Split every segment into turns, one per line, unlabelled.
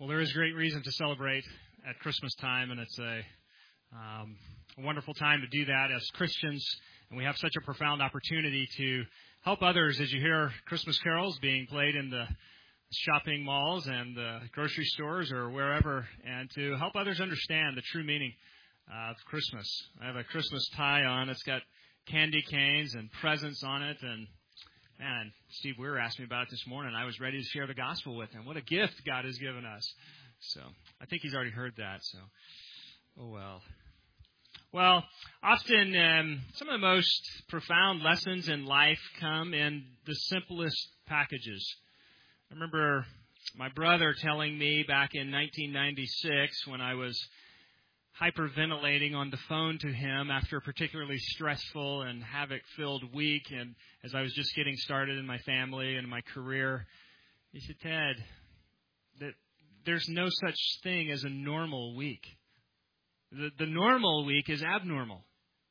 Well, there is great reason to celebrate at Christmas time, and it's a wonderful time to do that as Christians. And we have such a profound opportunity to help others as you hear Christmas carols being played in the shopping malls and the grocery stores or wherever, and to help others understand the true meaning of Christmas. I have a Christmas tie on. It's got candy canes and presents on it, and man, Steve Weir asked me about it this morning. I was ready to share the gospel with him. What a gift God has given us. So I think he's already heard that. So, oh well. Well, often some of the most profound lessons in life come in the simplest packages. I remember my brother telling me back in 1996 when I was hyperventilating on the phone to him after a particularly stressful and havoc-filled week, and as I was just getting started in my family and my career, he said, "Ted, that there's no such thing as a normal week. The normal week is abnormal."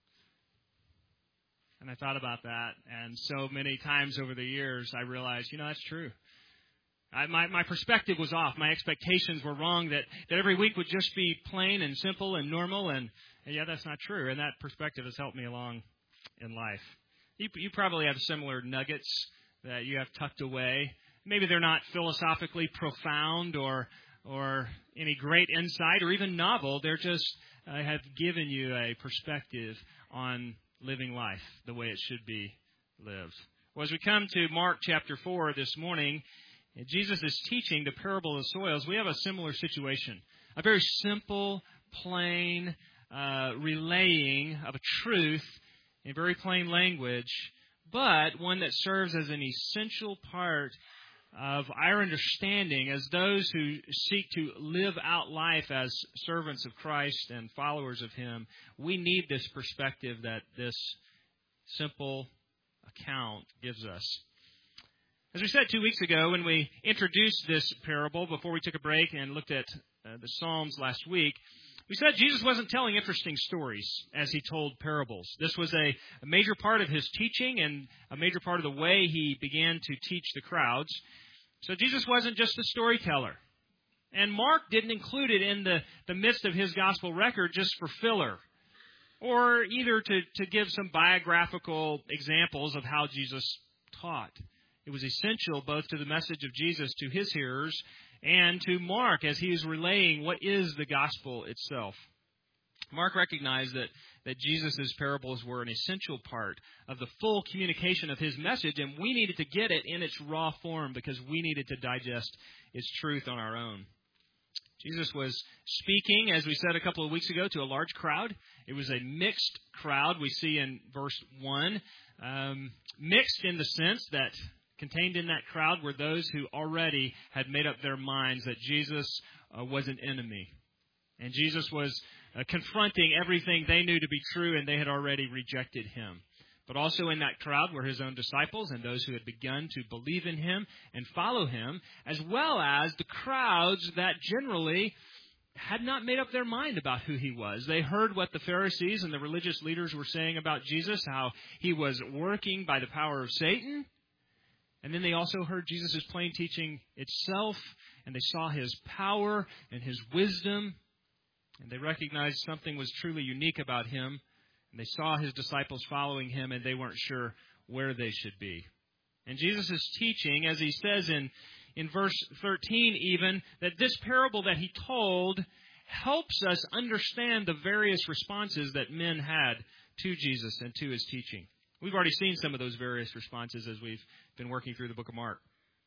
And I thought about that, and so many times over the years I realized, that's true. My perspective was off. My expectations were wrong, that every week would just be plain and simple and normal. And that's not true. And that perspective has helped me along in life. You probably have similar nuggets that you have tucked away. Maybe they're not philosophically profound or any great insight or even novel. They're just have given you a perspective on living life the way it should be lived. Well, as we come to Mark chapter 4 this morning, Jesus is teaching the parable of the soils. We have a similar situation, a very simple, plain relaying of a truth in very plain language, but one that serves as an essential part of our understanding as those who seek to live out life as servants of Christ and followers of Him. We need this perspective that this simple account gives us. As we said 2 weeks ago when we introduced this parable before we took a break and looked at the Psalms last week, we said Jesus wasn't telling interesting stories as He told parables. This was a major part of His teaching and a major part of the way He began to teach the crowds. So Jesus wasn't just a storyteller. And Mark didn't include it in the midst of his gospel record just for filler, or either to give some biographical examples of how Jesus taught. It was essential both to the message of Jesus to His hearers and to Mark as he was relaying what is the gospel itself. Mark recognized that Jesus' parables were an essential part of the full communication of His message, and we needed to get it in its raw form because we needed to digest its truth on our own. Jesus was speaking, as we said a couple of weeks ago, to a large crowd. It was a mixed crowd we see in verse 1. Mixed in the sense that contained in that crowd were those who already had made up their minds that Jesus was an enemy. And Jesus was confronting everything they knew to be true, and they had already rejected Him. But also in that crowd were His own disciples and those who had begun to believe in Him and follow Him, as well as the crowds that generally had not made up their mind about who He was. They heard what the Pharisees and the religious leaders were saying about Jesus, how He was working by the power of Satan. And then they also heard Jesus' plain teaching itself, and they saw His power and His wisdom, and they recognized something was truly unique about Him, and they saw His disciples following Him, and they weren't sure where they should be. And Jesus' teaching, as He says in verse 13 even, that this parable that He told helps us understand the various responses that men had to Jesus and to His teaching. We've already seen some of those various responses as we've been working through the book of Mark.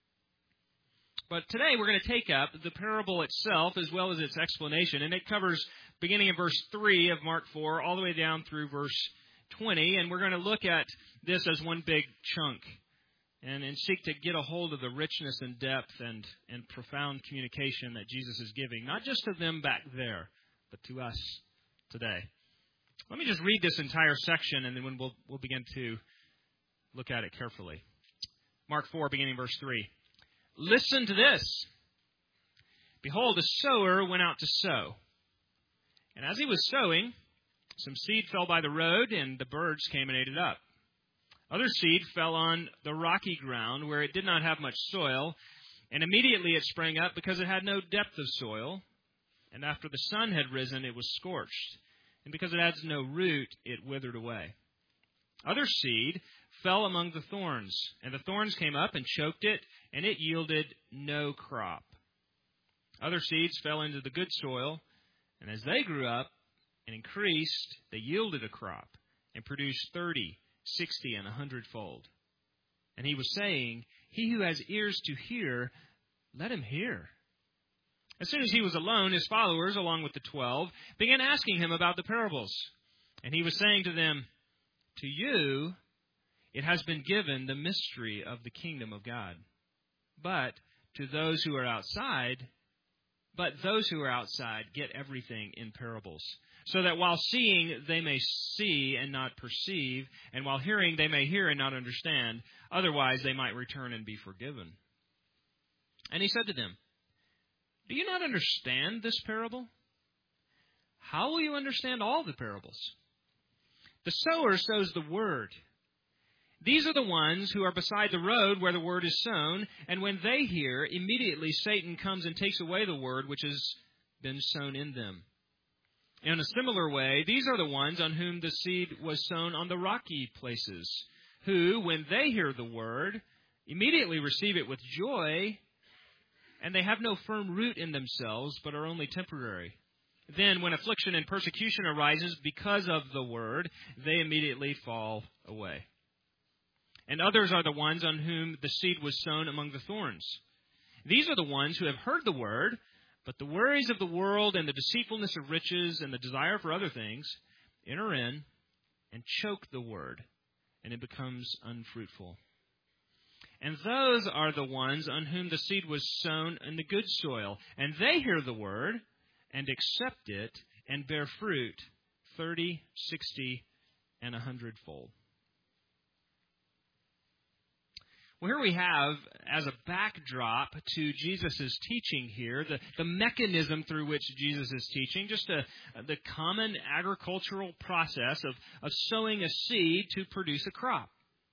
But today we're going to take up the parable itself as well as its explanation. And it covers beginning in verse 3 of Mark 4 all the way down through verse 20. And we're going to look at this as one big chunk and seek to get a hold of the richness and depth and profound communication that Jesus is giving, not just to them back there, but to us today. Let me just read this entire section, and then we'll begin to look at it carefully. Mark 4, beginning verse 3. Listen to this. Behold, a sower went out to sow. And as he was sowing, some seed fell by the road, and the birds came and ate it up. Other seed fell on the rocky ground, where it did not have much soil, And immediately it sprang up because it had no depth of soil. And after the sun had risen, it was scorched. And because it has no root, it withered away. Other seed fell among the thorns, and the thorns came up and choked it, and it yielded no crop. Other seeds fell into the good soil, and as they grew up and increased, they yielded a crop and produced 30, 60, and 100-fold. And he was saying, "He who has ears to hear, let him hear." As soon as he was alone, his followers, along with the 12, began asking him about the parables. And he was saying to them, "To you it has been given the mystery of the kingdom of God. But those who are outside get everything in parables, so that while seeing they may see and not perceive, and while hearing they may hear and not understand, otherwise they might return and be forgiven." And he said to them, "Do you not understand this parable? How will you understand all the parables? The sower sows the word. These are the ones who are beside the road where the word is sown, and when they hear, immediately Satan comes and takes away the word which has been sown in them. In a similar way, these are the ones on whom the seed was sown on the rocky places, who, when they hear the word, immediately receive it with joy, and they have no firm root in themselves, but are only temporary. Then, when affliction and persecution arises because of the word, they immediately fall away. And others are the ones on whom the seed was sown among the thorns. These are the ones who have heard the word, but the worries of the world and the deceitfulness of riches and the desire for other things enter in and choke the word, and it becomes unfruitful. And those are the ones on whom the seed was sown in the good soil, and they hear the word and accept it and bear fruit 30, 60, and 100-fold. Well, here we have, as a backdrop to Jesus' teaching here, the mechanism through which Jesus is teaching, just the common agricultural process of sowing a seed to produce a crop.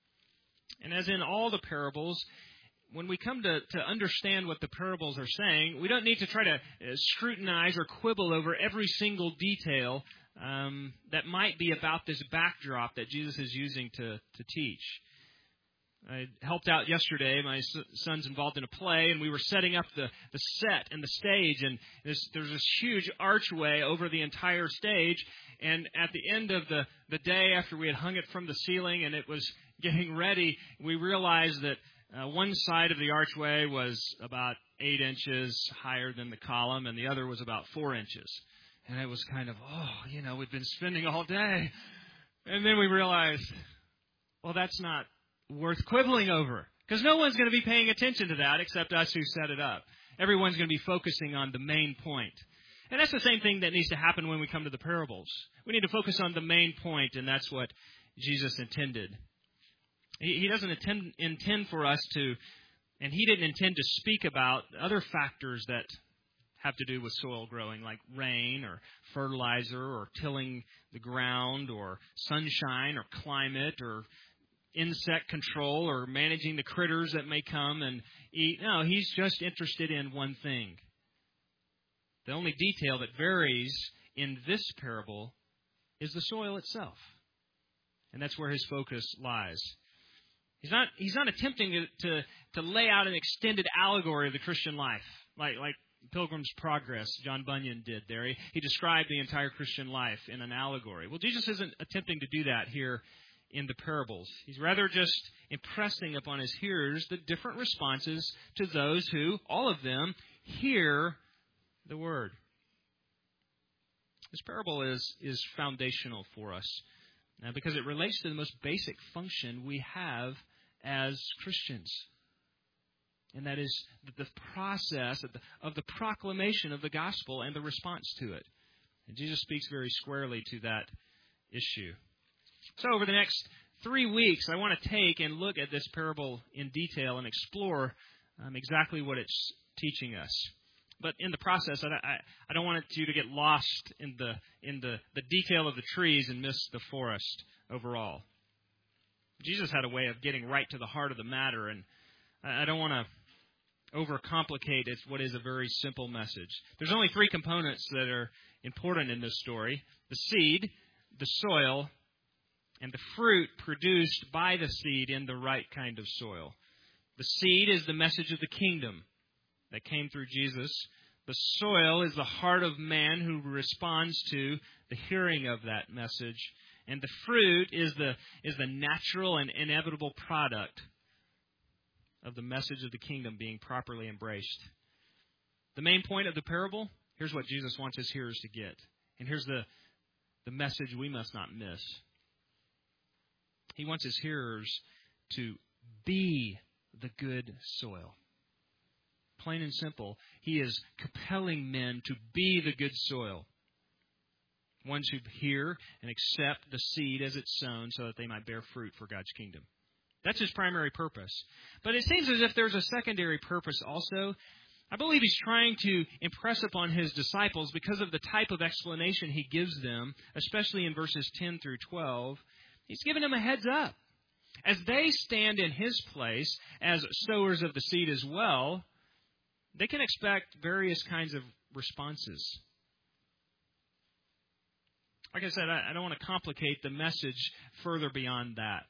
And as in all the parables, when we come to understand what the parables are saying, we don't need to try to scrutinize or quibble over every single detail that might be about this backdrop that Jesus is using to teach. I helped out yesterday. My son's involved in a play, and we were setting up the set and the stage, and there's this huge archway over the entire stage. And at the end of the day, after we had hung it from the ceiling and it was getting ready, we realized that one side of the archway was about 8 inches higher than the column, and the other was about 4 inches. And it was kind of, we've been spending all day. And then we realized, well, that's not worth quibbling over, because no one's going to be paying attention to that except us who set it up. Everyone's going to be focusing on the main point. And that's the same thing that needs to happen when we come to the parables. We need to focus on the main point, and that's what Jesus intended. He doesn't intend for us to, and he didn't intend to speak about other factors that have to do with soil growing, like rain or fertilizer or tilling the ground or sunshine or climate or insect control or managing the critters that may come and eat. No, he's just interested in one thing. The only detail that varies in this parable is the soil itself. And that's where his focus lies. He's not attempting to lay out an extended allegory of the Christian life, like Pilgrim's Progress, John Bunyan did there. He described the entire Christian life in an allegory. Well, Jesus isn't attempting to do that here in the parables. He's rather just impressing upon his hearers the different responses to those who, all of them, hear the word. This parable is foundational for us because it relates to the most basic function we have as Christians. And that is the process of the proclamation of the gospel and the response to it. And Jesus speaks very squarely to that issue. So over the next 3 weeks, I want to take and look at this parable in detail and explore exactly what it's teaching us. But in the process, I don't want you to get lost in the detail of the trees and miss the forest overall. Jesus had a way of getting right to the heart of the matter, and I don't want to overcomplicate what is a very simple message. There's only three components that are important in this story: the seed, the soil, and the fruit produced by the seed in the right kind of soil. The seed is the message of the kingdom that came through Jesus. The soil is the heart of man who responds to the hearing of that message. And the fruit is the natural and inevitable product of the message of the kingdom being properly embraced. The main point of the parable, here's what Jesus wants his hearers to get. And here's the message we must not miss. He wants his hearers to be the good soil. Plain and simple, he is compelling men to be the good soil. Ones who hear and accept the seed as it's sown so that they might bear fruit for God's kingdom. That's his primary purpose. But it seems as if there's a secondary purpose also. I believe he's trying to impress upon his disciples, because of the type of explanation he gives them, especially in verses 10 through 12, he's giving them a heads up. As they stand in his place as sowers of the seed as well, they can expect various kinds of responses. Like I said, I don't want to complicate the message further beyond that.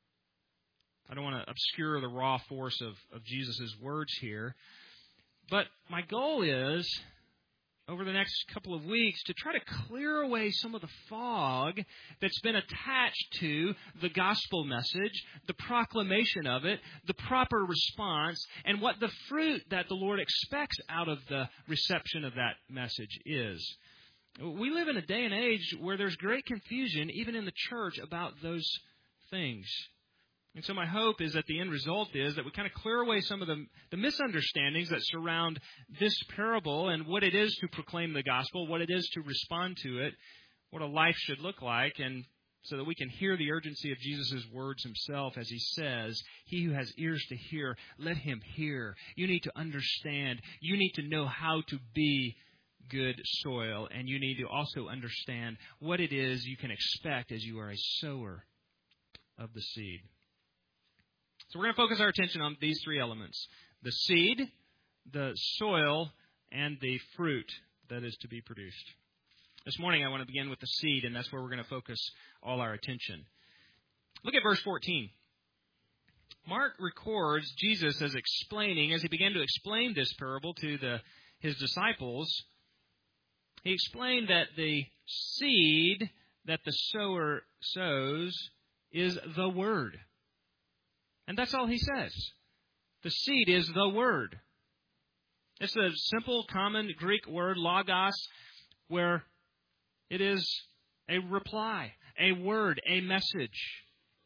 I don't want to obscure the raw force of Jesus' words here. But my goal is, over the next couple of weeks, to try to clear away some of the fog that's been attached to the gospel message, the proclamation of it, the proper response, and what the fruit that the Lord expects out of the reception of that message is. We live in a day and age where there's great confusion, even in the church, about those things. And so my hope is that the end result is that we kind of clear away some of the misunderstandings that surround this parable and what it is to proclaim the gospel, what it is to respond to it, what a life should look like, and so that we can hear the urgency of Jesus' words himself as he says, "He who has ears to hear, let him hear." You need to understand. You need to know how to be good soil, and you need to also understand what it is you can expect as you are a sower of the seed. So we're going to focus our attention on these three elements: the seed, the soil, and the fruit that is to be produced. This morning I want to begin with the seed, and that's where we're going to focus all our attention. Look at verse 14. Mark records Jesus as he began to explain this parable to his disciples. He explained that the seed that the sower sows is the Word. And that's all he says. The seed is the Word. It's a simple, common Greek word, logos, where it is a reply, a word, a message.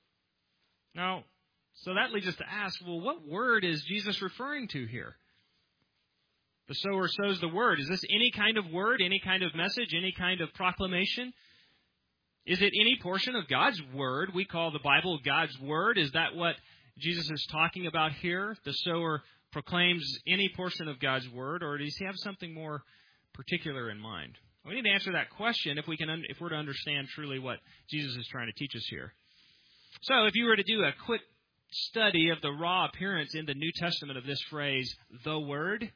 Now, so that leads us to ask, well, what word is Jesus referring to here? The sower sows the word. Is this any kind of word, any kind of message, any kind of proclamation? Is it any portion of God's word? We call the Bible God's word. Is that what Jesus is talking about here? The sower proclaims any portion of God's word, or does he have something more particular in mind? We need to answer that question if we're to understand truly what Jesus is trying to teach us here. So, if you were to do a quick study of the raw appearance in the New Testament of this phrase, the Word,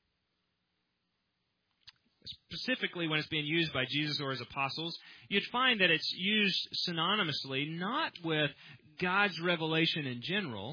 specifically when it's being used by Jesus or his apostles, you'd find that it's used synonymously, not with God's revelation in general,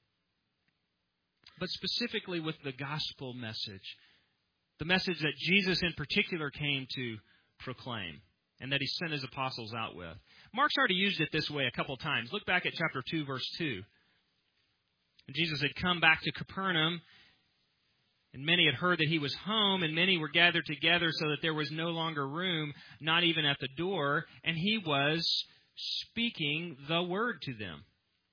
but specifically with the gospel message. The message that Jesus in particular came to proclaim and that he sent his apostles out with. Mark's already used it this way a couple times. Look back at chapter 2, verse 2. Jesus had come back to Capernaum, and many had heard that he was home, and many were gathered together so that there was no longer room, not even at the door, and he was speaking the word to them.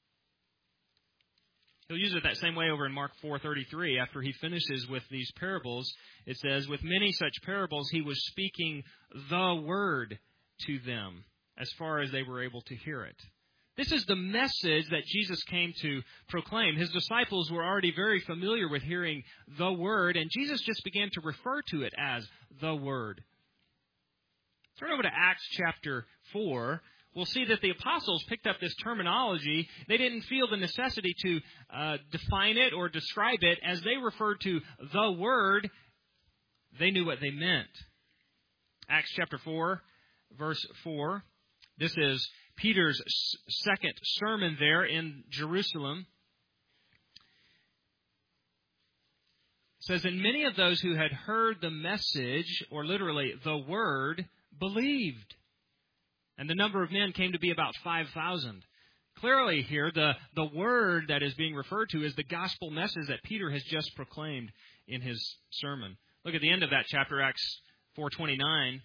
He'll use it that same way over in Mark 4:33. After he finishes with these parables, it says, with many such parables he was speaking the word to them as far as they were able to hear it. This is the message that Jesus came to proclaim. His disciples were already very familiar with hearing the Word, and Jesus just began to refer to it as the Word. Turn over to Acts chapter 4. we'll see that the apostles picked up this terminology. They didn't feel the necessity to define it or describe it. As they referred to the Word, they knew what they meant. Acts chapter 4, verse 4. This is Peter's second sermon there in Jerusalem. It says, and many of those who had heard the message, or literally the Word, believed. And the number of men came to be about 5,000. Clearly here, the Word that is being referred to is the gospel message that Peter has just proclaimed in his sermon. Look at the end of that chapter, Acts 4:29.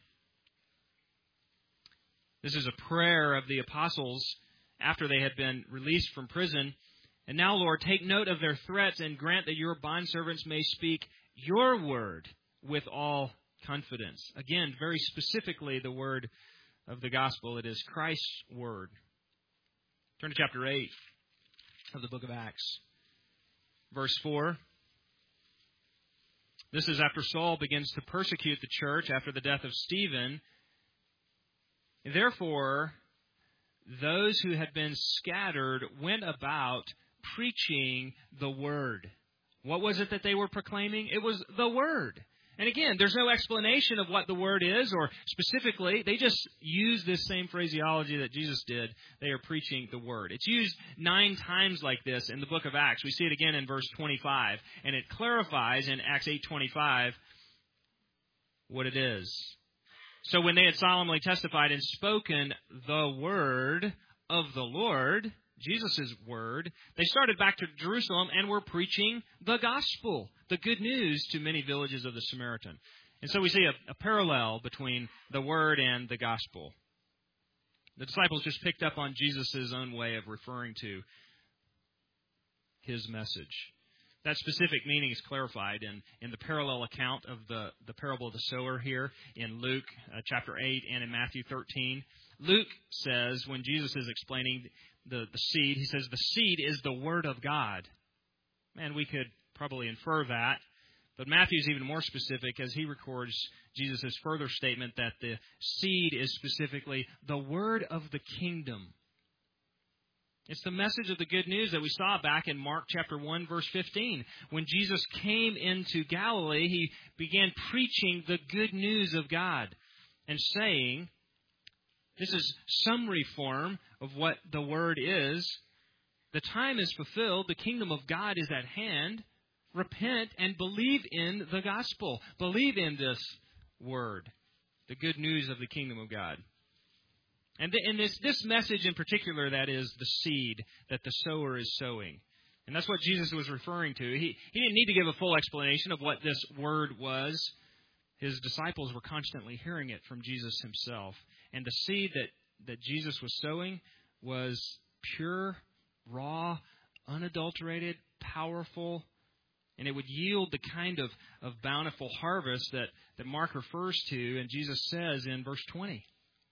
This is a prayer of the apostles after they had been released from prison. And now, Lord, take note of their threats and grant that your bondservants may speak your word with all confidence. Again, very specifically, the word of the gospel. It is Christ's word. Turn to chapter 8 of the book of Acts. Verse 4. This is after Saul begins to persecute the church after the death of Stephen. Therefore, those who had been scattered went about preaching the word. What was it that they were proclaiming? It was the word. And again, there's no explanation of what the word is, or specifically, they just use this same phraseology that Jesus did. They are preaching the word. It's used 9 times like this in the book of Acts. We see it again in verse 25, and it clarifies in Acts 8:25 what it is. So when they had solemnly testified and spoken the word of the Lord, Jesus' word, they started back to Jerusalem and were preaching the gospel, the good news, to many villages of the Samaritan. And so we see a parallel between the word and the gospel. The disciples just picked up on Jesus' own way of referring to his message. That specific meaning is clarified in the parallel account of the parable of the sower here in Luke chapter 8 and in Matthew 13. Luke says, when Jesus is explaining the seed, he says, the seed is the word of God. And we could probably infer that. But Matthew's even more specific as he records Jesus' further statement that the seed is specifically the word of the kingdom. It's the message of the good news that we saw back in Mark chapter 1, verse 15. When Jesus came into Galilee, he began preaching the good news of God and saying, this is summary form of what the word is. The time is fulfilled. The kingdom of God is at hand. Repent and believe in the gospel. Believe in this word, the good news of the kingdom of God. And this message in particular, that is the seed that the sower is sowing. And that's what Jesus was referring to. He didn't need to give a full explanation of what this word was. His disciples were constantly hearing it from Jesus himself. And the seed that Jesus was sowing was pure, raw, unadulterated, powerful, and it would yield the kind of bountiful harvest that Mark refers to, and Jesus says in verse 20.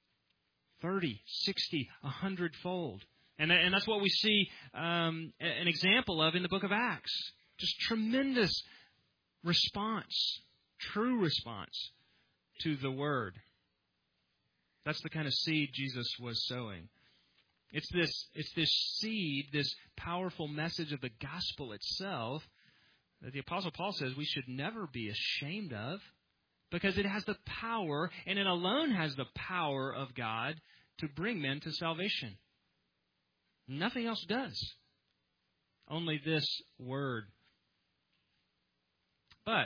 30, 60, 100-fold. And that's what we see an example of in the book of Acts. Just tremendous response, true response to the word. That's the kind of seed Jesus was sowing. It's this seed, this powerful message of the gospel itself that the Apostle Paul says we should never be ashamed of, because it has the power, and it alone has the power of God to bring men to salvation. Nothing else does. Only this word. But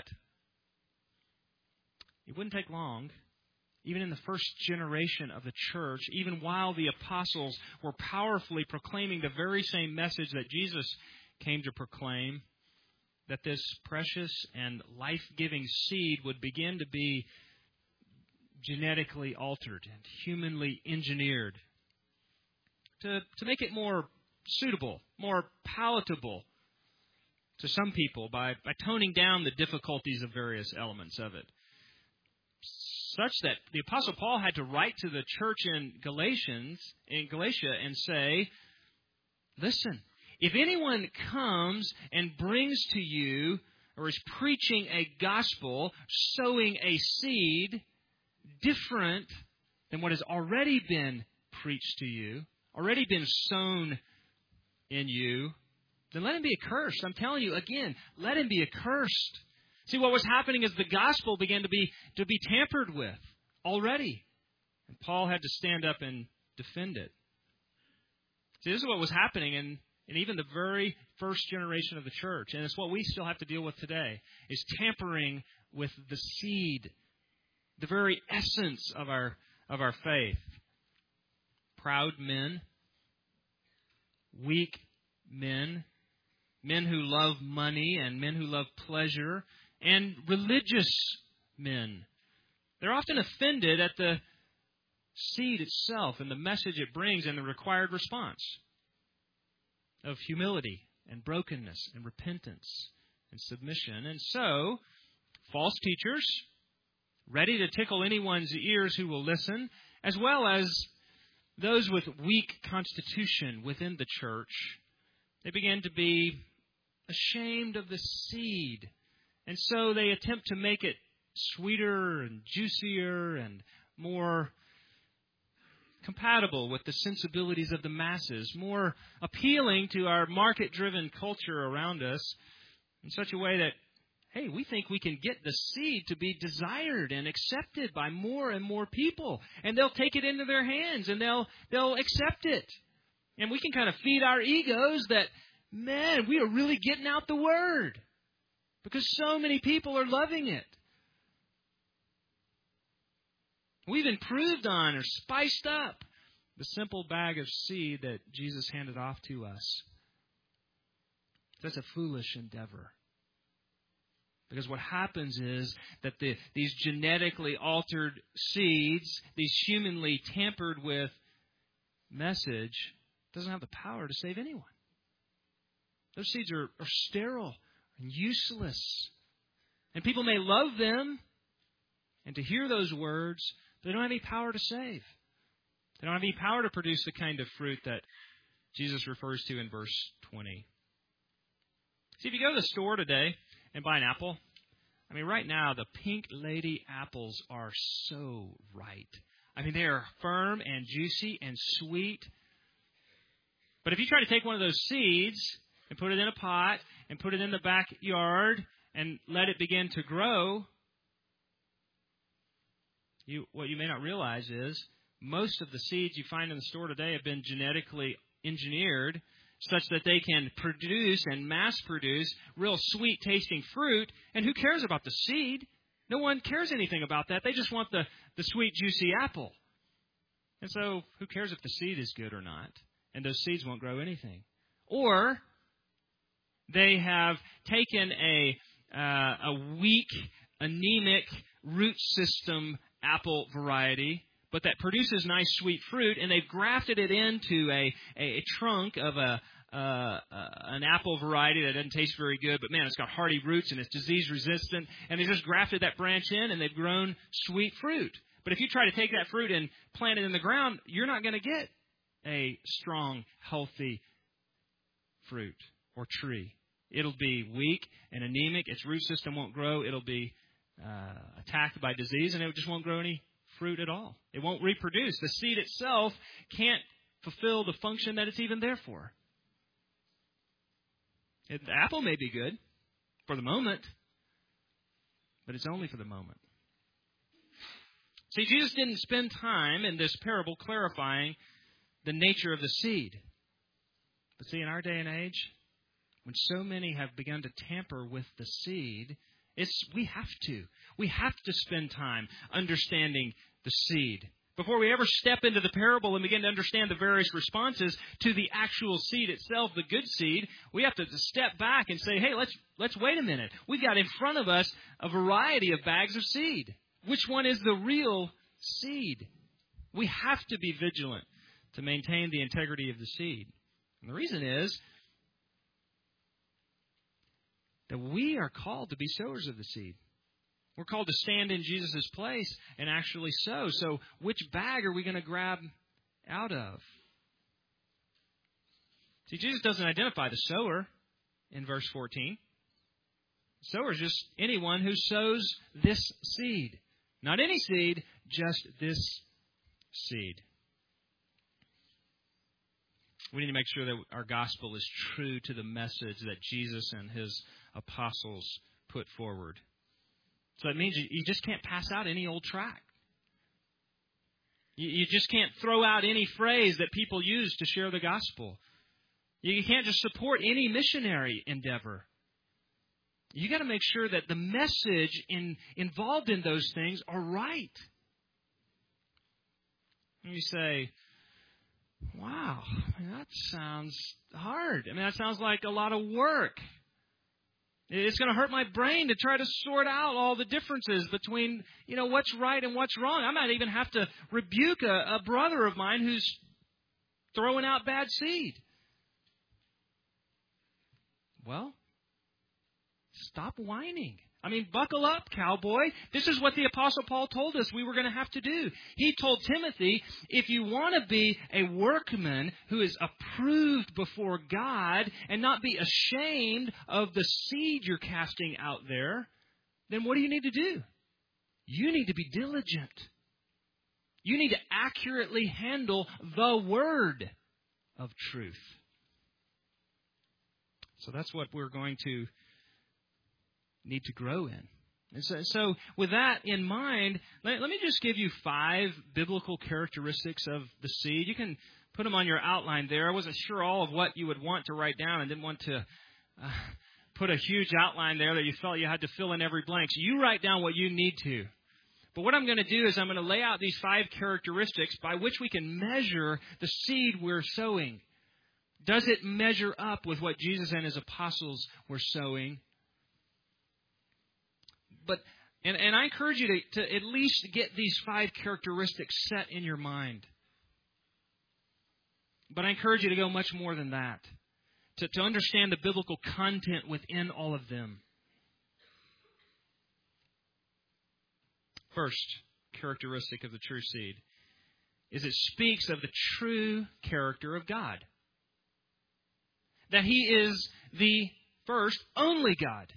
it wouldn't take long, even in the first generation of the church, even while the apostles were powerfully proclaiming the very same message that Jesus came to proclaim, that this precious and life-giving seed would begin to be genetically altered and humanly engineered to make it more suitable, more palatable to some people by toning down the difficulties of various elements of it. Such that the Apostle Paul had to write to the church in Galatia and say, listen, if anyone comes and brings to you or is preaching a gospel, sowing a seed different than what has already been preached to you, already been sown in you, then let him be accursed. I'm telling you again, let him be accursed. See, what was happening is the gospel began to be tampered with already. And Paul had to stand up and defend it. See, this is what was happening in even the very first generation of the church. And it's what we still have to deal with today, is tampering with the seed, the very essence of our faith. Proud men, weak men, men who love money and men who love pleasure, and religious men. They're often offended at the seed itself and the message it brings and the required response of humility and brokenness and repentance and submission. And so, false teachers, ready to tickle anyone's ears who will listen, as well as those with weak constitution within the church, they begin to be ashamed of the seed. And so they attempt to make it sweeter and juicier and more compatible with the sensibilities of the masses, more appealing to our market-driven culture around us in such a way that, hey, we think we can get the seed to be desired and accepted by more and more people. And they'll take it into their hands and they'll accept it. And we can kind of feed our egos that, man, we are really getting out the word because so many people are loving it. We've improved on or spiced up the simple bag of seed that Jesus handed off to us. That's a foolish endeavor. Because what happens is that these genetically altered seeds, these humanly tampered with message, doesn't have the power to save anyone. Those seeds are sterile and useless. And people may love them and to hear those words, but they don't have any power to save. They don't have any power to produce the kind of fruit that Jesus refers to in verse 20. See, if you go to the store today and buy an apple, I mean, right now, the Pink Lady apples are so right. I mean, they are firm and juicy and sweet. But if you try to take one of those seeds and put it in a pot and put it in the backyard and let it begin to grow, what you may not realize is most of the seeds you find in the store today have been genetically engineered such that they can produce and mass produce real sweet tasting fruit. And who cares about the seed? No one cares anything about that. They just want the sweet, juicy apple. And so who cares if the seed is good or not? And those seeds won't grow anything. Or they have taken a weak, anemic root system apple variety, but that produces nice sweet fruit, and they've grafted it into a trunk of an apple variety that doesn't taste very good, but man, it's got hardy roots and it's disease resistant, and they just grafted that branch in and they've grown sweet fruit. But if you try to take that fruit and plant it in the ground, you're not going to get a strong, healthy fruit or tree. It'll be weak and anemic. Its root system won't grow. It'll be attacked by disease, and it just won't grow any fruit at all. It won't reproduce. The seed itself can't fulfill the function that it's even there for. The apple may be good for the moment, but it's only for the moment. See, Jesus didn't spend time in this parable clarifying the nature of the seed. But see, in our day and age, when so many have begun to tamper with the seed, we have to spend time understanding the seed. Before we ever step into the parable and begin to understand the various responses to the actual seed itself, the good seed, we have to step back and say, hey, let's wait a minute. We've got in front of us a variety of bags of seed. Which one is the real seed? We have to be vigilant to maintain the integrity of the seed. And the reason is that we are called to be sowers of the seed. We're called to stand in Jesus' place and actually sow. So which bag are we going to grab out of? See, Jesus doesn't identify the sower in verse 14. The sower is just anyone who sows this seed. Not any seed, just this seed. We need to make sure that our gospel is true to the message that Jesus and his apostles put forward. So it means you just can't pass out any old tract. You just can't throw out any phrase that people use to share the gospel. You can't just support any missionary endeavor. You got to make sure that the message involved in those things are right. And you say, wow, that sounds hard. That sounds like a lot of work. It's going to hurt my brain to try to sort out all the differences between, what's right and what's wrong. I might even have to rebuke a brother of mine who's throwing out bad seed. Well, stop whining. Buckle up, cowboy. This is what the Apostle Paul told us we were going to have to do. He told Timothy, if you want to be a workman who is approved before God and not be ashamed of the seed you're casting out there, then what do you need to do? You need to be diligent. You need to accurately handle the word of truth. So that's what we're going to need to grow in. And so with that in mind, let me just give you 5 biblical characteristics of the seed. You can put them on your outline there. I wasn't sure all of what you would want to write down and didn't want to put a huge outline there that you felt you had to fill in every blank. So you write down what you need to. But what I'm going to do is I'm going to lay out these 5 characteristics by which we can measure the seed we're sowing. Does it measure up with what Jesus and his apostles were sowing? And I encourage you to at least get these 5 characteristics set in your mind. But I encourage you to go much more than that, to understand the biblical content within all of them. First characteristic of the true seed is it speaks of the true character of God. That He is the first, only God,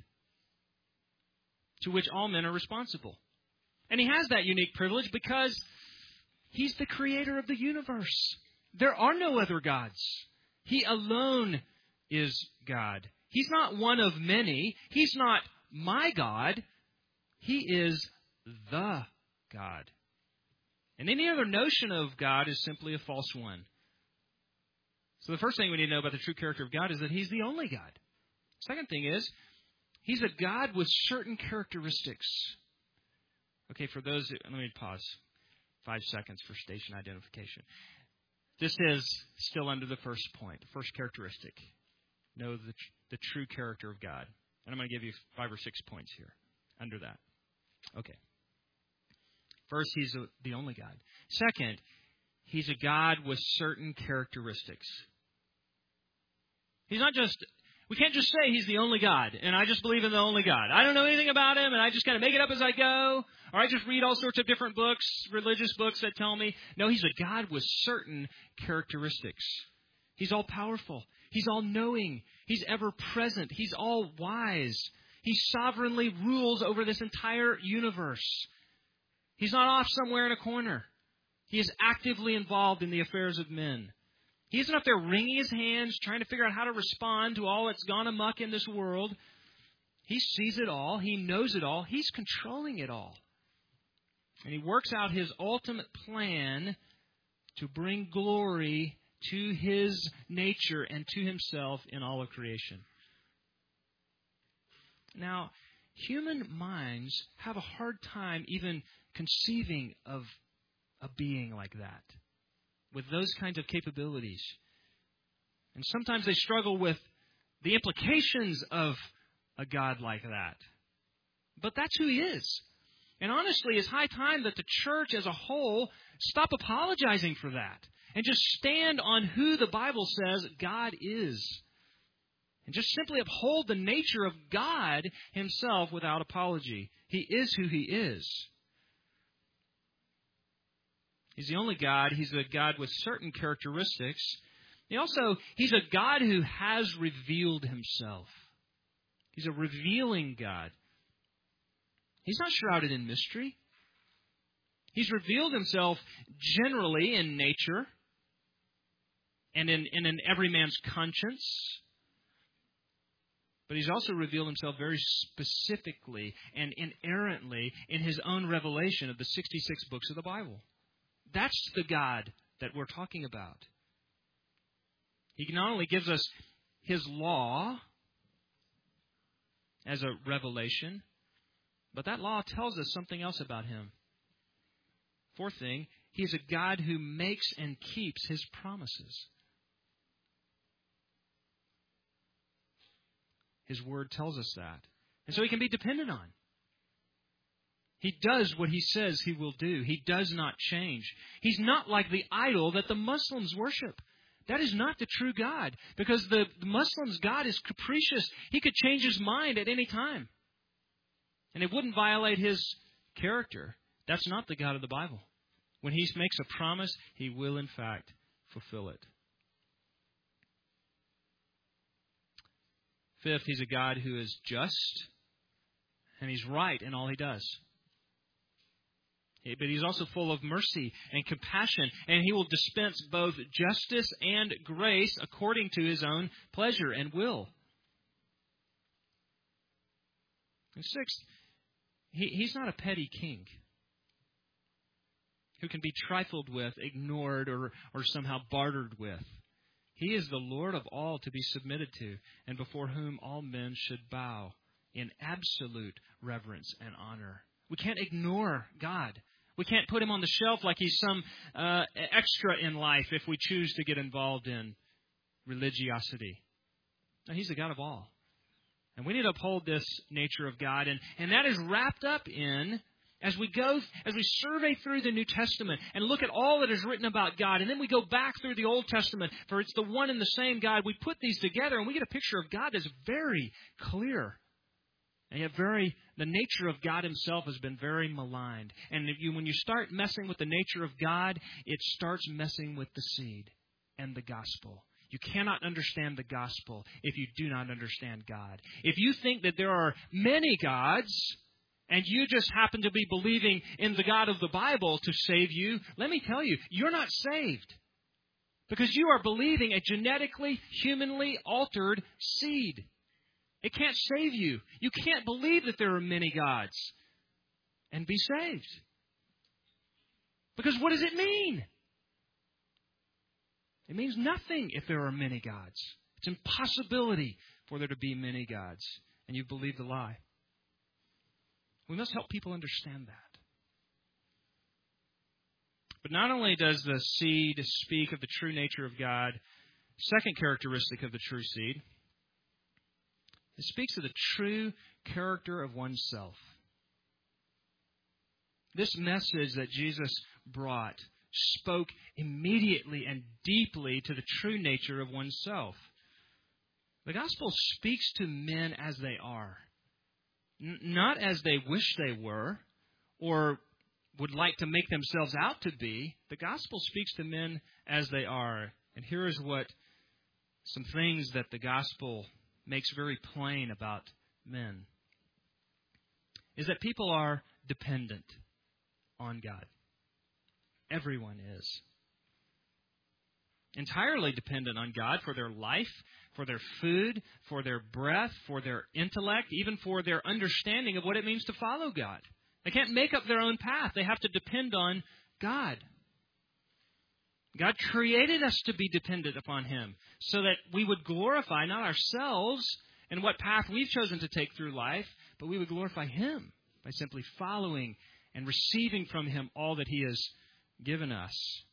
to which all men are responsible. And He has that unique privilege because He's the creator of the universe. There are no other gods. He alone is God. He's not one of many. He's not my God. He is the God. And any other notion of God is simply a false one. So the first thing we need to know about the true character of God is that He's the only God. Second thing is, He's a God with certain characteristics. Okay, for those, let me pause 5 seconds for station identification. This is still under the first point, the first characteristic. Know the true character of God. And I'm going to give you 5 or 6 points here under that. Okay. First, He's the only God. Second, He's a God with certain characteristics. He's not just... We can't just say He's the only God, and I just believe in the only God. I don't know anything about Him, and I just kind of make it up as I go, or I just read all sorts of different books, religious books that tell me. No, He's a God with certain characteristics. He's all-powerful. He's all-knowing. He's ever-present. He's all-wise. He sovereignly rules over this entire universe. He's not off somewhere in a corner. He is actively involved in the affairs of men. He isn't up there wringing his hands, trying to figure out how to respond to all that's gone amok in this world. He sees it all. He knows it all. He's controlling it all. And He works out His ultimate plan to bring glory to His nature and to Himself in all of creation. Now, human minds have a hard time even conceiving of a being like that, with those kinds of capabilities. And sometimes they struggle with the implications of a God like that. But that's who He is. And honestly, it's high time that the church as a whole stop apologizing for that and just stand on who the Bible says God is. And just simply uphold the nature of God Himself without apology. He is who He is. He's the only God. He's a God with certain characteristics. He's a God who has revealed Himself. He's a revealing God. He's not shrouded in mystery. He's revealed Himself generally in nature and in every man's conscience. But He's also revealed Himself very specifically and inerrantly in His own revelation of the 66 books of the Bible. That's the God that we're talking about. He not only gives us His law as a revelation, but that law tells us something else about Him. Fourth thing, He is a God who makes and keeps His promises. His Word tells us that. And so He can be depended on. He does what He says He will do. He does not change. He's not like the idol that the Muslims worship. That is not the true God, because the Muslims' God is capricious. He could change His mind at any time. And it wouldn't violate His character. That's not the God of the Bible. When He makes a promise, He will in fact fulfill it. Fifth, He's a God who is just, and He's right in all He does. But He's also full of mercy and compassion, and He will dispense both justice and grace according to His own pleasure and will. And sixth, He's not a petty king who can be trifled with, ignored, or somehow bartered with. He is the Lord of all to be submitted to, and before whom all men should bow in absolute reverence and honor. We can't ignore God. We can't put Him on the shelf like He's some extra in life if we choose to get involved in religiosity. No, He's the God of all. And we need to uphold this nature of God. And that is wrapped up in, as we survey through the New Testament and look at all that is written about God, and then we go back through the Old Testament, for it's the one and the same God. We put these together and we get a picture of God that's very clear. And yet the nature of God Himself has been very maligned. And when you start messing with the nature of God, it starts messing with the seed and the gospel. You cannot understand the gospel if you do not understand God. If you think that there are many gods, and you just happen to be believing in the God of the Bible to save you, let me tell you, you're not saved. Because you are believing a genetically, humanly altered seed. It can't save you. You can't believe that there are many gods and be saved. Because what does it mean? It means nothing if there are many gods. It's impossibility for there to be many gods. And you believe the lie. We must help people understand that. But not only does the seed speak of the true nature of God, second characteristic of the true seed, it speaks of the true character of oneself. This message that Jesus brought spoke immediately and deeply to the true nature of oneself. The gospel speaks to men as they are, not as they wish they were or would like to make themselves out to be. The gospel speaks to men as they are. And here is what some things that the gospel makes very plain about men is that people are dependent on God. Everyone is. Entirely dependent on God for their life, for their food, for their breath, for their intellect, even for their understanding of what it means to follow God. They can't make up their own path. They have to depend on God. God created us to be dependent upon Him so that we would glorify not ourselves and what path we've chosen to take through life, but we would glorify Him by simply following and receiving from Him all that He has given us.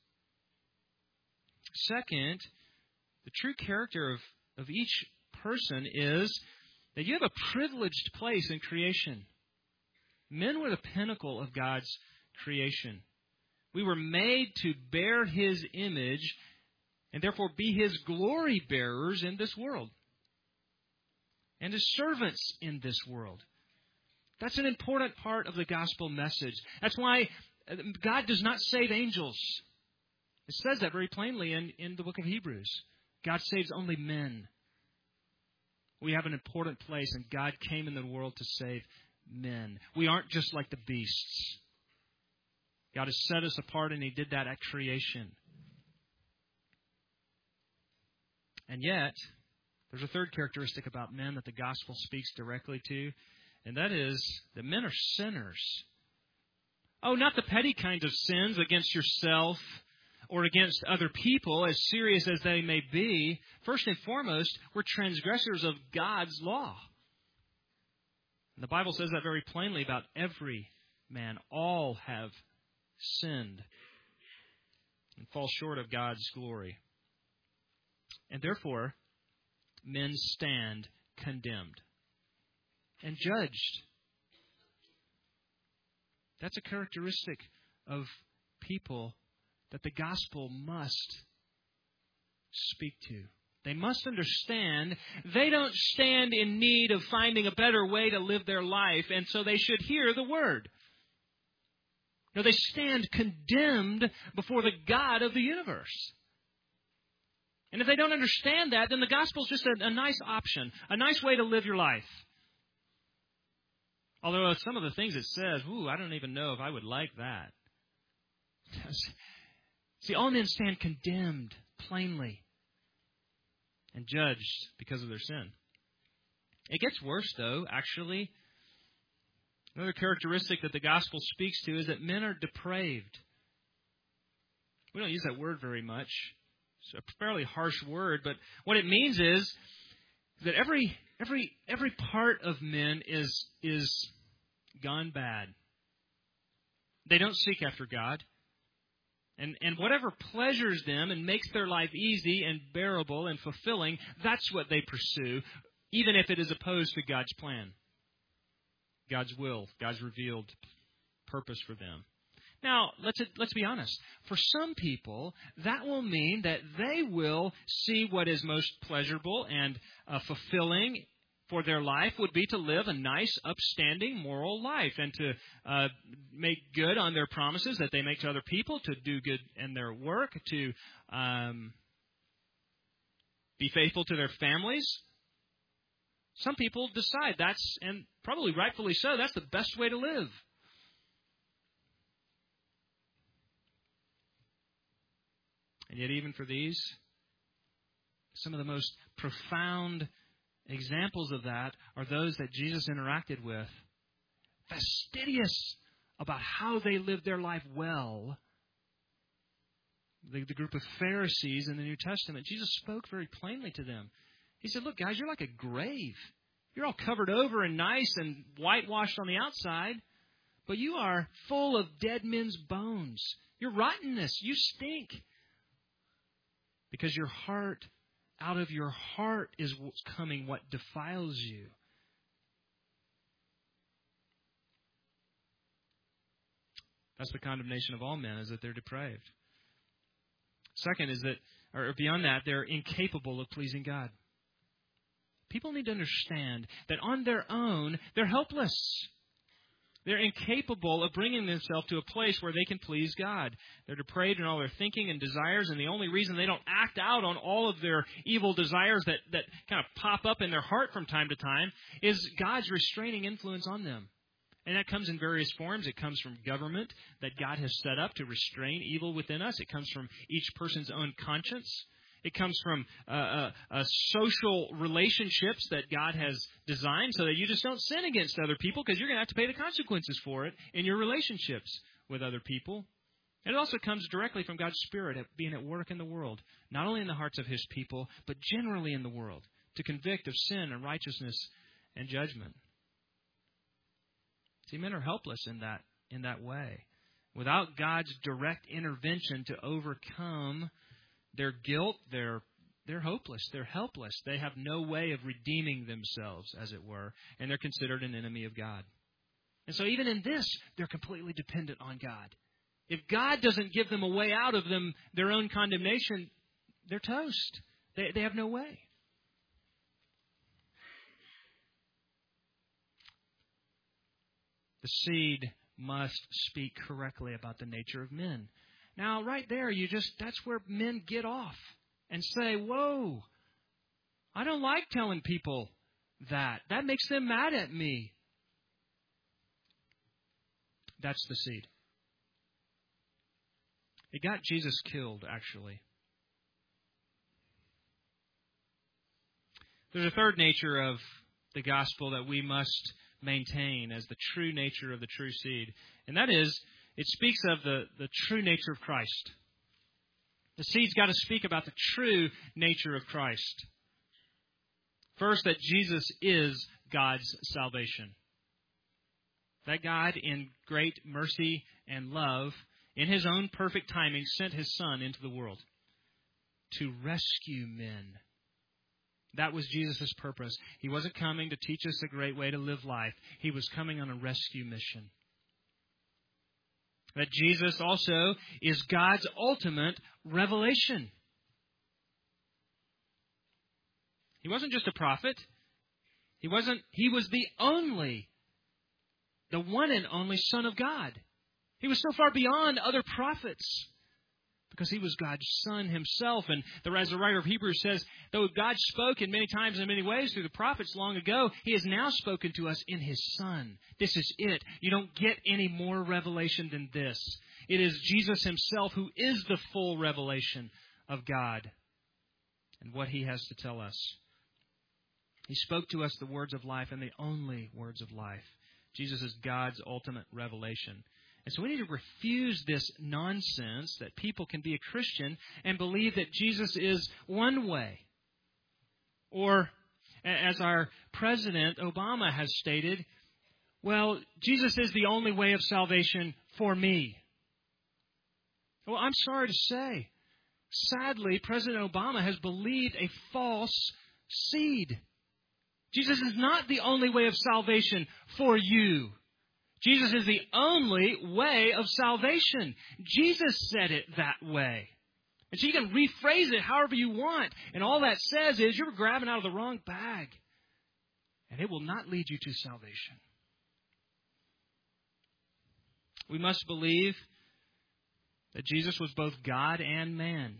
Second, the true character of each person is that you have a privileged place in creation. Men were the pinnacle of God's creation. We were made to bear His image and therefore be His glory bearers in this world and His servants in this world. That's an important part of the gospel message. That's why God does not save angels. It says that very plainly in the book of Hebrews. God saves only men. We have an important place, and God came in the world to save men. We aren't just like the beasts. God has set us apart, and He did that at creation. And yet, there's a third characteristic about men that the gospel speaks directly to, and that is that men are sinners. Oh, not the petty kinds of sins against yourself or against other people, as serious as they may be. First and foremost, we're transgressors of God's law. And the Bible says that very plainly about every man. All have sinned and fall short of God's glory. And therefore, men stand condemned and judged. That's a characteristic of people that the gospel must speak to. They must understand they don't stand in need of finding a better way to live their life, and so they should hear the word. No, they stand condemned before the God of the universe. And if they don't understand that, then the gospel is just a nice option, a nice way to live your life. Although some of the things it says, I don't even know if I would like that. See, all men stand condemned plainly and judged because of their sin. It gets worse, though, actually. Another characteristic that the gospel speaks to is that men are depraved. We don't use that word very much. It's a fairly harsh word, but what it means is that every part of men is gone bad. They don't seek after God. And whatever pleasures them and makes their life easy and bearable and fulfilling, that's what they pursue, even if it is opposed to God's plan, God's will, God's revealed purpose for them. Now, let's be honest. For some people, that will mean that they will see what is most pleasurable and fulfilling for their life would be to live a nice, upstanding, moral life and to make good on their promises that they make to other people, to do good in their work, to be faithful to their families. Some people decide that's, and probably rightfully so, that's the best way to live. And yet even for these, some of the most profound examples of that are those that Jesus interacted with, fastidious about how they lived their life well. The group of Pharisees in the New Testament, Jesus spoke very plainly to them. He said, look, guys, you're like a grave. You're all covered over and nice and whitewashed on the outside, but you are full of dead men's bones. Your rottenness, you stink. Because your heart, out of your heart is what's coming what defiles you. That's the condemnation of all men, is that they're depraved. Second is that, or beyond that, they're incapable of pleasing God. People need to understand that on their own, they're helpless. They're incapable of bringing themselves to a place where they can please God. They're depraved in all their thinking and desires, and the only reason they don't act out on all of their evil desires that kind of pop up in their heart from time to time is God's restraining influence on them. And that comes in various forms. It comes from government that God has set up to restrain evil within us. It comes from each person's own conscience. It comes from social relationships that God has designed so that you just don't sin against other people because you're going to have to pay the consequences for it in your relationships with other people. And it also comes directly from God's Spirit being at work in the world, not only in the hearts of His people, but generally in the world, to convict of sin and righteousness and judgment. See, men are helpless in that way. Without God's direct intervention to overcome their guilt, they're hopeless. They're helpless. They have no way of redeeming themselves, as it were, and they're considered an enemy of God. And so even in this, they're completely dependent on God. If God doesn't give them a way out of their own condemnation, they're toast. They have no way. The seed must speak correctly about the nature of men. Now, right there, that's where men get off and say, whoa, I don't like telling people that. That makes them mad at me. That's the seed. It got Jesus killed, actually. There's a third nature of the gospel that we must maintain as the true nature of the true seed. And that is, it speaks of the true nature of Christ. The seed's got to speak about the true nature of Christ. First, that Jesus is God's salvation. That God, in great mercy and love, in His own perfect timing, sent His Son into the world to rescue men. That was Jesus' purpose. He wasn't coming to teach us a great way to live life. He was coming on a rescue mission. That Jesus also is God's ultimate revelation. He wasn't just a prophet. He was the one and only Son of God. He was so far beyond other prophets because He was God's Son Himself. And as the writer of Hebrews says, though God spoke in many times and in many ways through the prophets long ago, He has now spoken to us in His Son. This is it. You don't get any more revelation than this. It is Jesus Himself who is the full revelation of God and what He has to tell us. He spoke to us the words of life and the only words of life. Jesus is God's ultimate revelation. And so we need to refuse this nonsense that people can be a Christian and believe that Jesus is one way. Or, as our President Obama has stated, well, Jesus is the only way of salvation for me. Well, I'm sorry to say, sadly, President Obama has believed a false seed. Jesus is not the only way of salvation for you. Jesus is the only way of salvation. Jesus said it that way. And so you can rephrase it however you want. And all that says is you're grabbing out of the wrong bag. And it will not lead you to salvation. We must believe that Jesus was both God and man.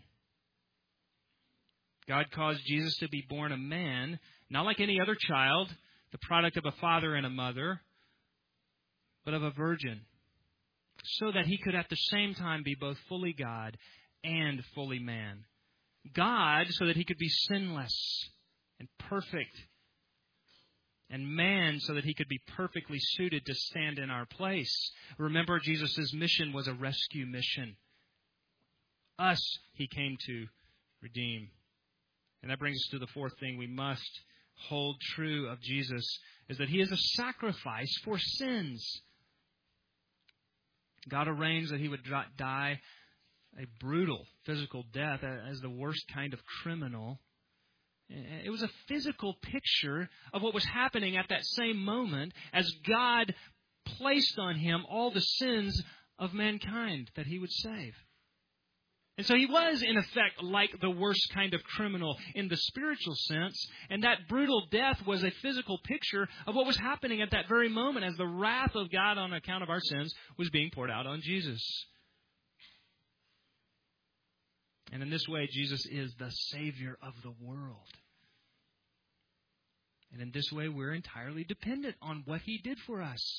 God caused Jesus to be born a man, not like any other child, the product of a father and a mother, but of a virgin, so that He could at the same time be both fully God and fully man. God, so that He could be sinless and perfect, and man, so that He could be perfectly suited to stand in our place. Remember, Jesus' mission was a rescue mission. Us He came to redeem. And that brings us to the fourth thing we must hold true of Jesus, is that He is a sacrifice for sins. God arranged that He would die a brutal physical death as the worst kind of criminal. It was a physical picture of what was happening at that same moment as God placed on Him all the sins of mankind that He would save. And so He was, in effect, like the worst kind of criminal in the spiritual sense. And that brutal death was a physical picture of what was happening at that very moment as the wrath of God on account of our sins was being poured out on Jesus. And in this way, Jesus is the Savior of the world. And in this way, we're entirely dependent on what He did for us.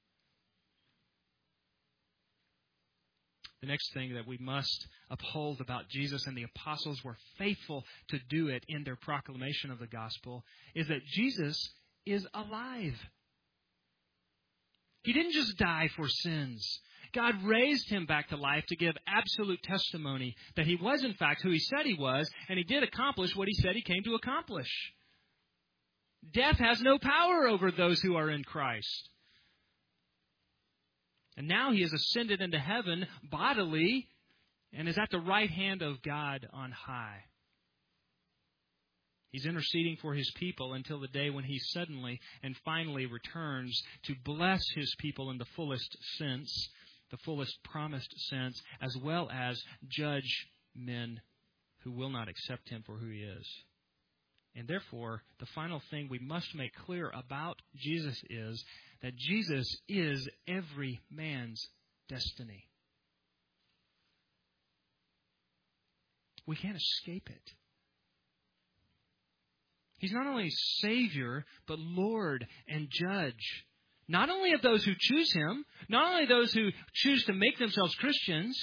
The next thing that we must uphold about Jesus, and the apostles were faithful to do it in their proclamation of the gospel, is that Jesus is alive. He didn't just die for sins. God raised Him back to life to give absolute testimony that He was, in fact, who He said He was, and He did accomplish what He said He came to accomplish. Death has no power over those who are in Christ. And now He has ascended into heaven bodily and is at the right hand of God on high. He's interceding for His people until the day when He suddenly and finally returns to bless His people in the fullest sense, the fullest promised sense, as well as judge men who will not accept Him for who He is. And therefore, the final thing we must make clear about Jesus is that Jesus is every man's destiny. We can't escape it. He's not only Savior, but Lord and Judge. Not only of those who choose Him, not only those who choose to make themselves Christians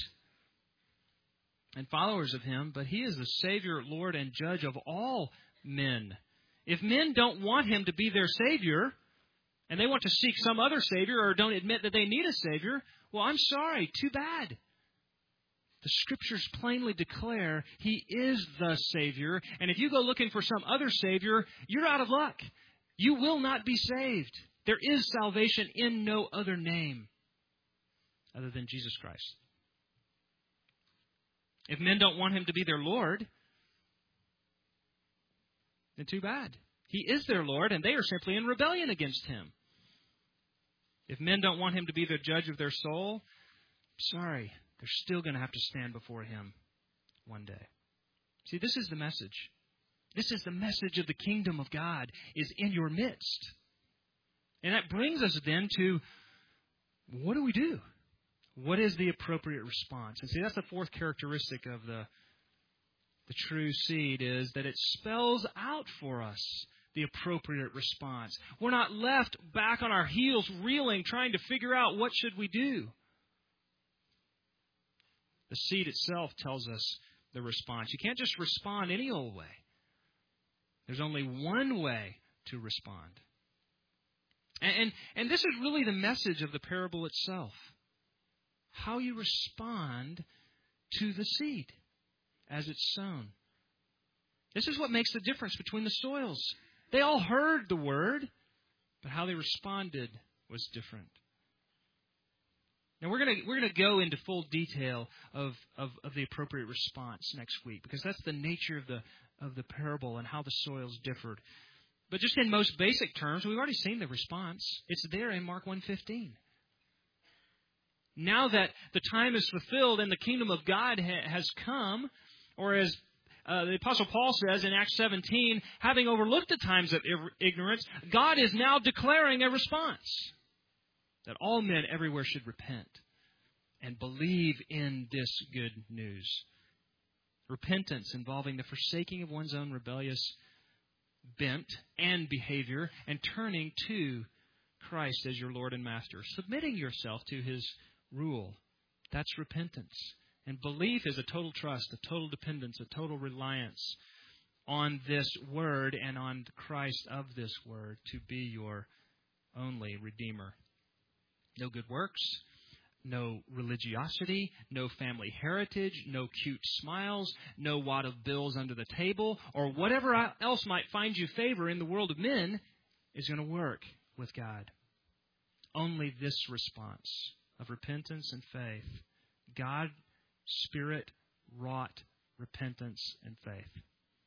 and followers of Him, but He is the Savior, Lord, and Judge of all men. If men don't want him to be their Savior, and they want to seek some other Savior or don't admit that they need a Savior, well, I'm sorry, too bad. The Scriptures plainly declare He is the Savior, and if you go looking for some other Savior, you're out of luck. You will not be saved. There is salvation in no other name other than Jesus Christ. If men don't want Him to be their Lord, then too bad. He is their Lord, and they are simply in rebellion against Him. If men don't want Him to be the judge of their soul, sorry, they're still going to have to stand before Him one day. See, this is the message. This is the message of the kingdom of God is in your midst. And that brings us then to, what do we do? What is the appropriate response? And see, that's the fourth characteristic of the true seed, is that it spells out for us the appropriate response. We're not left back on our heels reeling, trying to figure out what should we do. The seed itself tells us the response. You can't just respond any old way. There's only one way to respond. And this is really the message of the parable itself. How you respond to the seed as it's sown. This is what makes the difference between the soils. They all heard the word, but how they responded was different. Now we're going to go into full detail of the appropriate response next week, because that's the nature of the parable and how the soils differed. But just in most basic terms, we've already seen the response. It's there in Mark 1:15. Now that the time is fulfilled and the kingdom of God has come, or as the Apostle Paul says in Acts 17, having overlooked the times of ignorance, God is now declaring a response. That all men everywhere should repent and believe in this good news. Repentance involving the forsaking of one's own rebellious bent and behavior and turning to Christ as your Lord and Master. Submitting yourself to His rule. That's repentance. And belief is a total trust, a total dependence, a total reliance on this Word and on Christ of this Word to be your only Redeemer. No good works, no religiosity, no family heritage, no cute smiles, no wad of bills under the table, or whatever else might find you favor in the world of men is going to work with God. Only this response of repentance and faith. God, Spirit, wrought repentance and faith.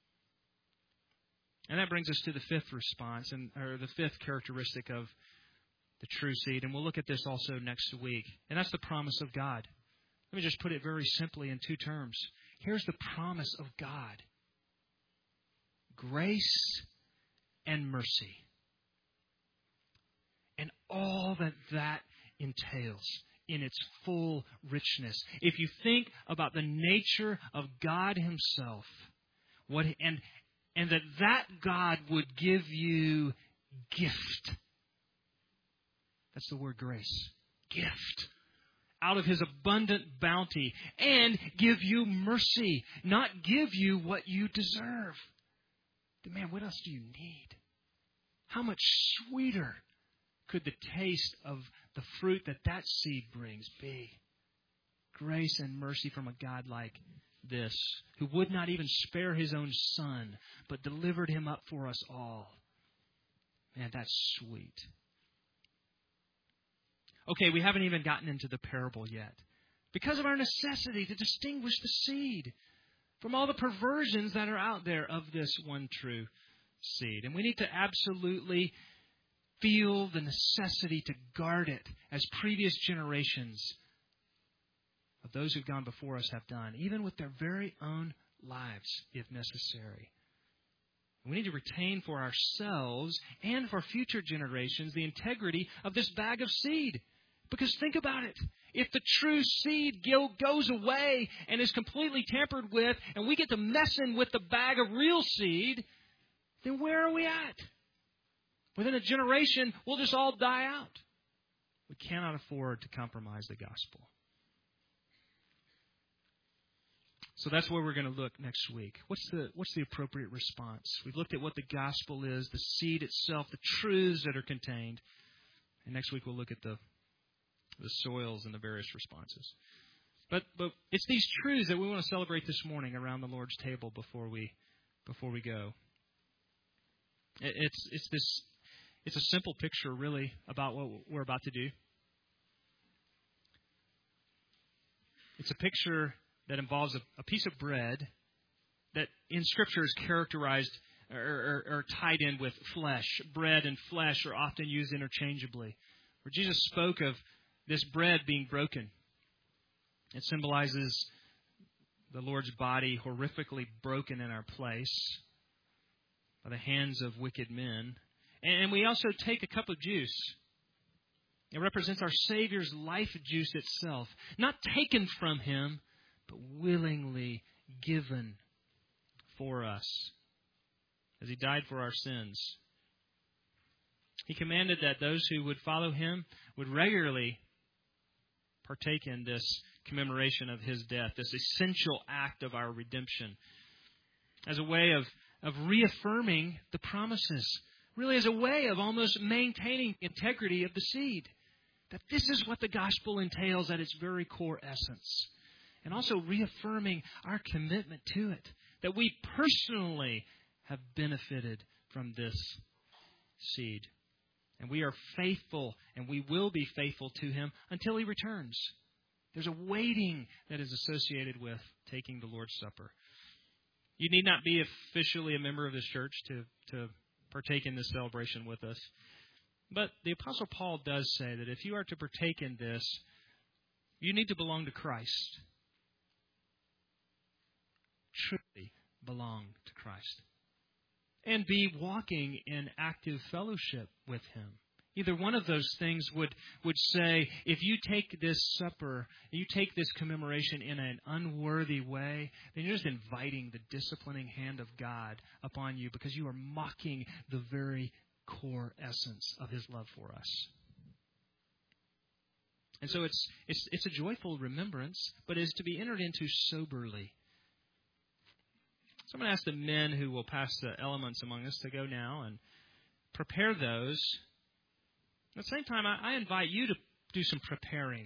And that brings us to the fifth response, or the fifth characteristic of the true seed. And we'll look at this also next week. And that's the promise of God. Let me just put it very simply in two terms. Here's the promise of God. Grace and mercy. And all that entails in its full richness. If you think about the nature of God Himself, and that God would give you gift. That's the word grace. Gift. Out of His abundant bounty. And give you mercy. Not give you what you deserve. But man, what else do you need? How much sweeter could the taste of the fruit that seed brings be? Grace and mercy from a God like this, who would not even spare His own Son, but delivered Him up for us all. Man, that's sweet. Okay, we haven't even gotten into the parable yet. Because of our necessity to distinguish the seed from all the perversions that are out there of this one true seed. And we need to absolutely feel the necessity to guard it as previous generations of those who've gone before us have done, even with their very own lives, if necessary. We need to retain for ourselves and for future generations the integrity of this bag of seed. Because think about it. If the true seed goes away and is completely tampered with, and we get to messing with the bag of real seed, then where are we at? Within a generation, we'll just all die out. We cannot afford to compromise the gospel. So that's where we're going to look next week. What's the appropriate response? We've looked at what the gospel is, the seed itself, the truths that are contained. And next week we'll look at the soils and the various responses. But it's these truths that we want to celebrate this morning around the Lord's table before we go. It's a simple picture, really, about what we're about to do. It's a picture that involves a piece of bread that in Scripture is characterized or tied in with flesh. Bread and flesh are often used interchangeably. Where Jesus spoke of this bread being broken, it symbolizes the Lord's body horrifically broken in our place by the hands of wicked men. And we also take a cup of juice. It represents our Savior's life juice itself, not taken from Him, but willingly given for us as He died for our sins. He commanded that those who would follow Him would regularly partake in this commemoration of His death, this essential act of our redemption, as a way of reaffirming the promises, really as a way of almost maintaining the integrity of the seed. That this is what the gospel entails at its very core essence. And also reaffirming our commitment to it. That we personally have benefited from this seed. And we are faithful, and we will be faithful to Him until He returns. There's a waiting that is associated with taking the Lord's Supper. You need not be officially a member of this church to partake in this celebration with us. But the Apostle Paul does say that if you are to partake in this, you need to belong to Christ. Truly belong to Christ. And be walking in active fellowship with Him. Either one of those things would say, if you take this supper, you take this commemoration in an unworthy way, then you're just inviting the disciplining hand of God upon you because you are mocking the very core essence of His love for us. And so it's a joyful remembrance, but is to be entered into soberly. So I'm going to ask the men who will pass the elements among us to go now and prepare those. At the same time, I invite you to do some preparing.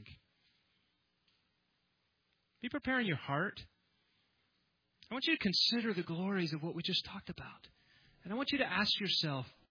Be preparing your heart. I want you to consider the glories of what we just talked about. And I want you to ask yourself,